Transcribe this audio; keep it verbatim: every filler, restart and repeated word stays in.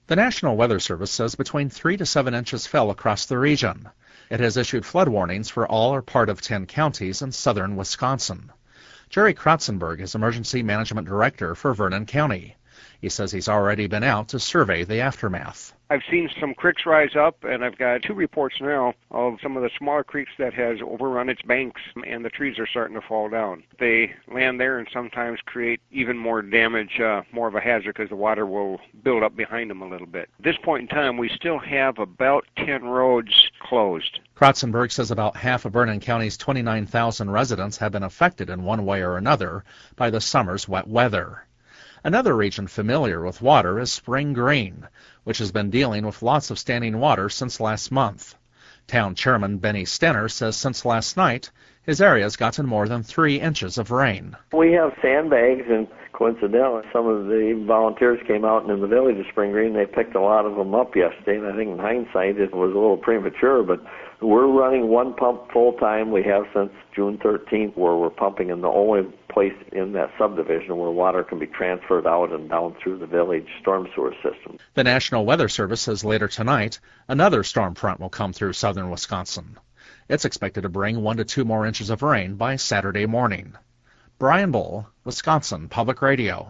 The National Weather Service says between three to seven inches fell across the region. It has issued flood warnings for all or part of ten counties in southern Wisconsin. Jerry Kratzenberg is Emergency Management Director for Vernon County. He says he's already been out to survey the aftermath. I've seen some creeks rise up, and I've got two reports now of some of the smaller creeks that has overrun its banks, and the trees are starting to fall down. They land there and sometimes create even more damage, uh, more of a hazard, because the water will build up behind them a little bit. At this point in time, we still have about ten roads closed. Kratzenberg says about half of Vernon County's twenty-nine thousand residents have been affected in one way or another by the summer's wet weather. Another region familiar with water is Spring Green, which has been dealing with lots of standing water since last month. Town Chairman Benny Stenner says since last night, his area has gotten more than three inches of rain. We have sandbags, and coincidentally, some of the volunteers came out in the village of Spring Green. They picked a lot of them up yesterday, and I think in hindsight it was a little premature, but we're running one pump full-time. We have since June thirteenth, where we're pumping in the only place in that subdivision where water can be transferred out and down through the village storm sewer system. The National Weather Service says later tonight, another storm front will come through southern Wisconsin. It's expected to bring one to two more inches of rain by Saturday morning. Brian Bull, Wisconsin Public Radio.